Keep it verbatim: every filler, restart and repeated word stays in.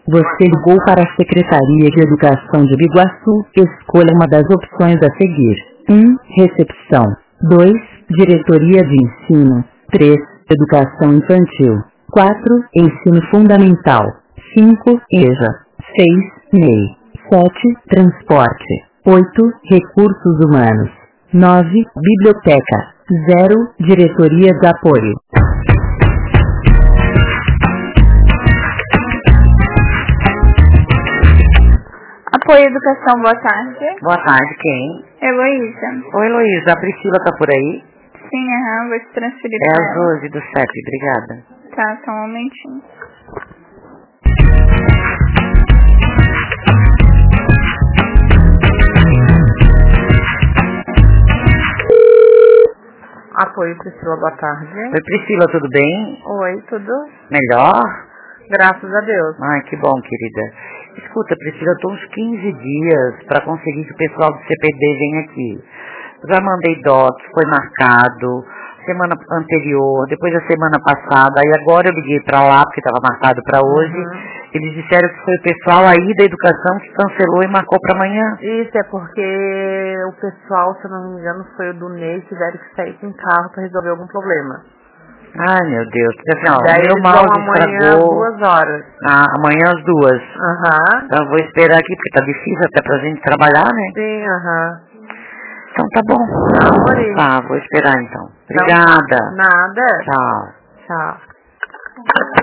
Você ligou para a Secretaria de Educação de Biguaçu. Escolha uma das opções a seguir. um. Recepção. dois. Diretoria de Ensino. três. Educação Infantil. quatro. Ensino Fundamental. cinco. E J A. seis. M E I. sete. Transporte. oito. Recursos Humanos. nove. Biblioteca. zero. Diretoria de Apoio. Apoio Educação, boa tarde. Boa tarde, quem? Heloísa. Oi, Heloísa, a Priscila tá por aí? Sim, aham, vou te transferir É pra a ela. Josi do C E P, obrigada. Tá, só um momentinho. Apoio Priscila, boa tarde. Oi, Priscila, tudo bem? Oi, tudo? Melhor? Graças a Deus. Ai, que bom, querida. Escuta, Priscila, eu tô uns quinze dias para conseguir que o pessoal do C P D venha aqui. Já mandei docs, foi marcado, semana anterior, depois da semana passada, aí agora eu liguei para lá, porque estava marcado para hoje. Uhum. Eles disseram que foi o pessoal aí da educação que cancelou e marcou para amanhã. Isso é porque o pessoal, se eu não me engano, foi o do Ney, tiveram que sair com carro para resolver algum problema. Ai, meu Deus. Assim, ó, Daí meu eles mouse vão amanhã estragou. duas horas. Ah, amanhã às duas. Aham. Então eu vou esperar aqui, porque tá difícil até pra gente trabalhar, né? Sim, aham. Então tá bom. Amore. Tá, vou esperar então. Obrigada. Nada. Tchau. Tchau.